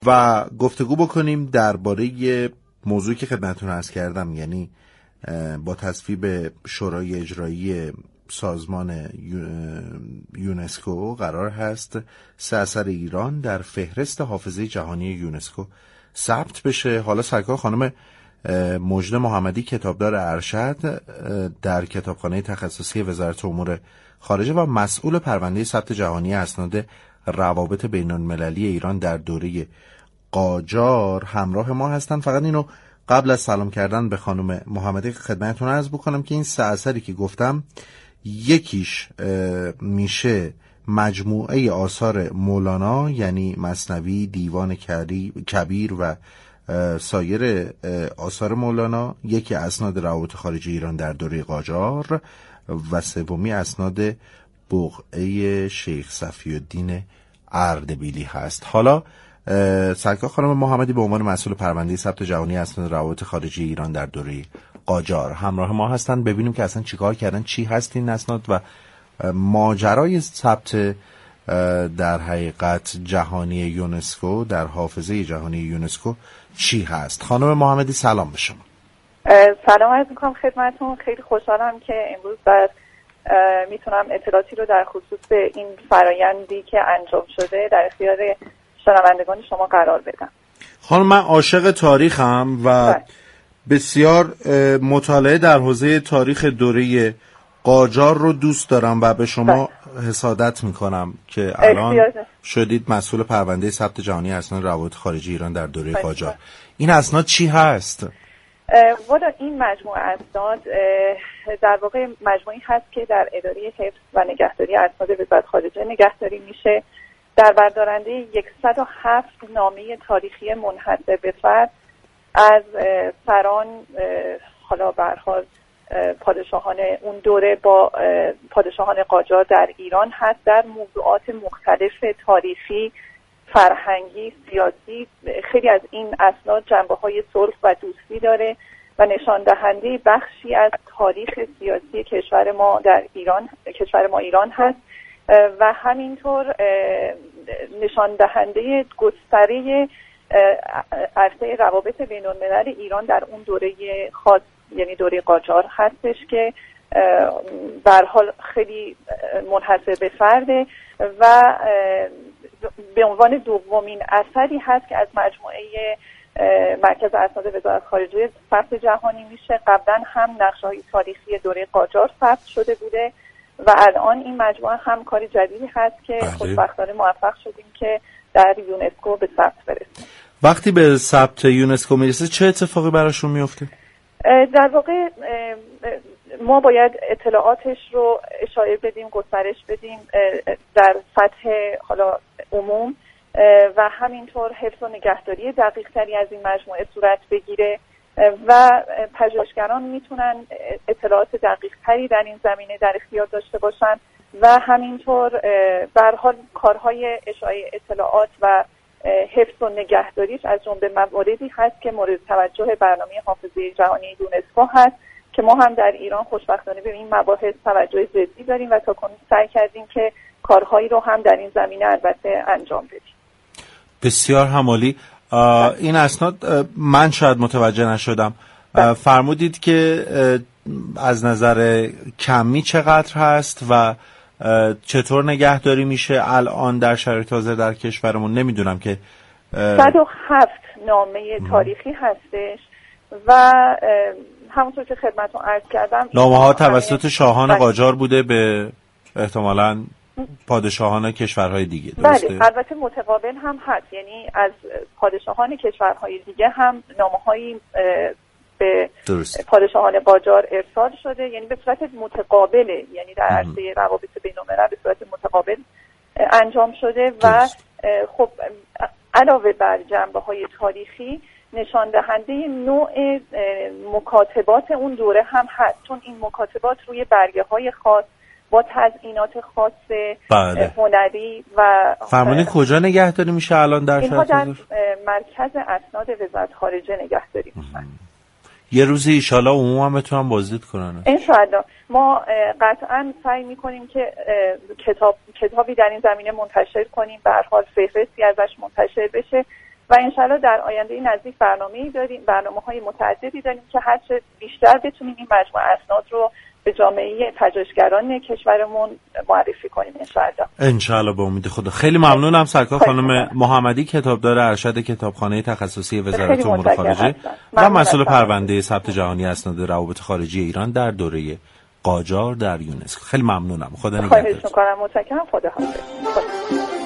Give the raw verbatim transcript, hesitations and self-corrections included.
و گفتگو بکنیم درباره موضوعی که خدمتتون عرض کردم، یعنی با تصویب شورای اجرایی سازمان یونسکو قرار هست سه اثر ایران در فهرست حافظه جهانی یونسکو ثبت بشه. حالا سرکار خانم مژده محمدی کتابدار ارشد در کتابخانه تخصصی وزارت امور خارجه و مسئول پرونده ثبت جهانی اسناد روابط بین‌المللی ایران در دوره قاجار همراه ما هستن. فقط اینو قبل از سلام کردن به خانم محمدی خدمتتون عرض بکنم که این سه اثری که گفتم یکیش میشه مجموعه آثار مولانا، یعنی مثنوی، دیوان کبیر و سایر آثار مولانا، یکی اسناد روابط خارجه ایران در دوره قاجار و سومی اسناد بقعه شیخ صفی‌الدین اردبیلی هست. حالا سرکار خانم محمدی به عنوان مسئول پرونده ثبت جهانی اسناد روابط خارجه ایران در دوره قاجار همراه ما هستن. ببینیم که اصلا چیکار کردن، چی هست این اسناد و ماجرای ثبت در حقیقت جهانی یونسکو در حافظه جهانی یونسکو چی هست. خانم محمدی سلام به شما. سلام عرض می‌کنم خدمتتون. خیلی خوشحالم که امروز بعد میتونم اطلاعاتی رو در خصوص این فرایندی که انجام شده در اختیار شنوندگان شما قرار بدم. خانم من عاشق تاریخم و باید. بسیار مطالعه در حوزه تاریخ دوره قاجار رو دوست دارم و به شما باید. حسادت میکنم که الان شدید مسئول پرونده ثبت جهانی اسناد روابط خارجه ایران در دوره باید. قاجار. این اسناد چی هست؟ والا این مجموعه اسناد در واقع مجموعی هست که در اداره حفظ و نگهداری اسناد وزارت خارجه نگهداری میشه، در بردارنده صد و هفت نامه تاریخی منحصر به فرد از سران، حالا به هر حال پادشاهان اون دوره با پادشاهان قاجار در ایران هست، در موضوعات مختلف تاریخی، فرهنگی، سیاسی. خیلی از این اسناد جنبه‌های صلح و دوستی داره و نشان دهنده بخشی از تاریخ سیاسی کشور ما در ایران کشور ما ایران هست و همینطور نشان دهنده گستره عرصه روابط بین‌الملل ایران در اون دوره خاص، یعنی دوره قاجار هستش که به هر حال خیلی منحصر به فرده و به عنوان دومین اثری هست که از مجموعه مرکز اسناد وزارت خارجه ثبت جهانی میشه. قبلا هم نقشه‌های تاریخی دوره قاجار ثبت شده بوده و الان این مجموعه هم کاری جدیدی هست که خوشبختانه موفق شدیم که در یونسکو به ثبت برسیم. وقتی به ثبت یونسکو میرسه چه اتفاقی براشون میفته؟ در واقع ما باید اطلاعاتش رو اشاعه بدیم، گسترش بدیم در سطح حالا عموم و همینطور حفظ و نگهداری دقیق تری از این مجموعه صورت بگیره و پژوهشگران میتونن اطلاعات دقیق تری در این زمینه در اختیار داشته باشن و همینطور به هر حال کارهای اشاعه اطلاعات و حفظ و نگهداریش از جمله مواردی هست که مورد توجه برنامه حافظه جهانی یونسکو هست که ما هم در ایران خوشبختانه به این مباحث توجه جدی داریم و تا کنون سعی کردیم که کارهایی رو هم در این زمینه البته انجام بدیم. بسیار همالی. این اسناد من شاید متوجه نشدم. فرمودید که از نظر کمی چقدر هست و چطور نگهداری میشه الان در شرایط حاضر در کشورمون؟ نمیدونم که صد و هفت نامه تاریخی هستش و همونطور که خدمتتون عرض کردم نامه ها توسط شاهان قاجار بوده به احتمالاً پادشاهان کشورهای دیگه، درسته؟ بله، البته متقابل هم هست، یعنی از پادشاهان کشورهای دیگه هم نامه‌هایی به درست. پادشاهان قاجار ارسال شده، یعنی به صورت متقابله، یعنی در عرصه روابط بین‌الملل به صورت متقابل انجام شده و درست. خب علاوه بر جنبه‌های تاریخی نشان دهنده نوع مکاتبات اون دوره هم هست، چون این مکاتبات روی برگه‌های خاص با تزیینات خاص بله. هنری و فرمانید کجا نگهداری میشه الان در اینها در مرکز اسناد وزارت خارجه نگهداری میشن. یه روزی ایشالا عموما هم بتونم بازدید کنن انشاءالله. ما قطعا سعی میکنیم که کتاب کتابی در این زمینه منتشر کنیم، به هر حال فهرستی ازش منتشر بشه و انشالله در آینده نزدیک برنامه‌ای داریم، برنامه‌های متعددی داریم که هر چه بیشتر بتونیم این مجموعه اسناد رو به جامعه پژوهشگران کشورمون معرفی کنیم انشالله. انشالله به امید خدا. خیلی ممنونم سرکار خانم محمدی، کتابدار ارشد کتابخانه تخصصی وزارت امور خارجه و مسئول پرونده ثبت جهانی اسناد روابط خارجی ایران در دوره قاجار در یونسکو. خیلی ممنونم. خدا نگهدار. خواهش می‌کنم. متشکرم. خدا حافظ.